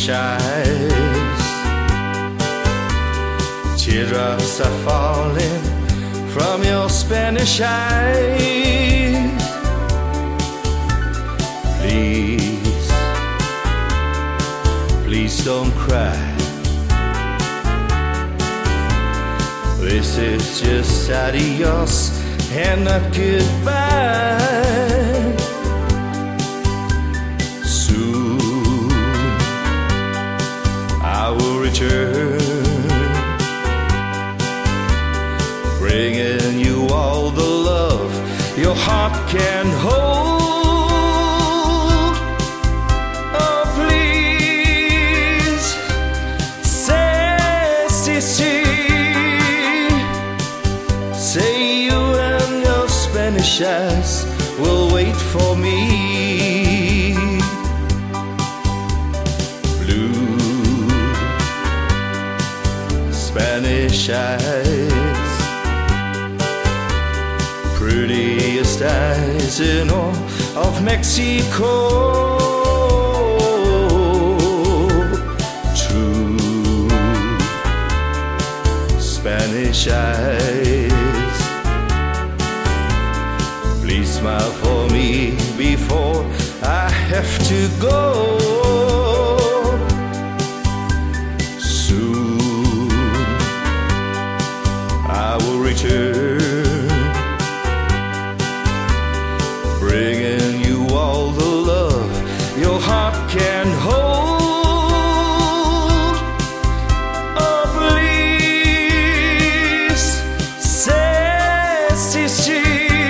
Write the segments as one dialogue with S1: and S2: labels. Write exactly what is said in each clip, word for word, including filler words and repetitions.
S1: Spanish eyes. Teardrops are falling from your Spanish eyes. Please, please don't cry. This is just adios and not goodbye. Soon I will return, bringing you all the love your heart can hold. Oh, please, say, see, see. Say you and your Spanish eyes will wait for me. Blue Spanish eyes, prettiest eyes in all of Mexico. True Spanish eyes, please smile for me before I have to go. Soon I will return, bringing you all the love your heart can hold. Oh, please, say, see, see.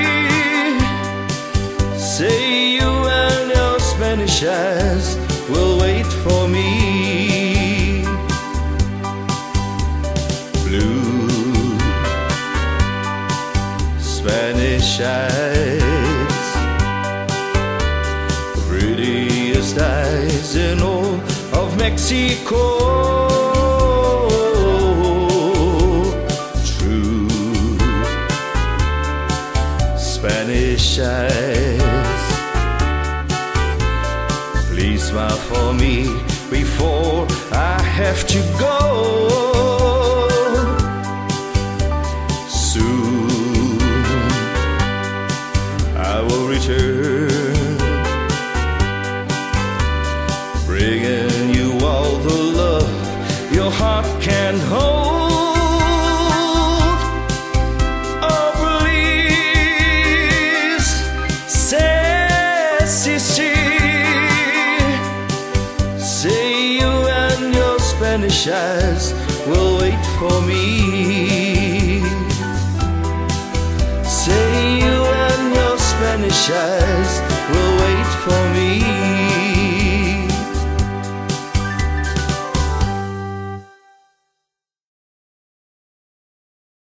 S1: Say you and your Spanish eyes will wait for me. Blue Spanish eyes, prettiest eyes in all of Mexico. True Spanish eyes, please smile for me before I have to go. Soon I will return, bringing you all the love your heart can hold. Oh, please, say, see, see. Say you and your Spanish eyes will wait for me. Say you and your Spanish eyes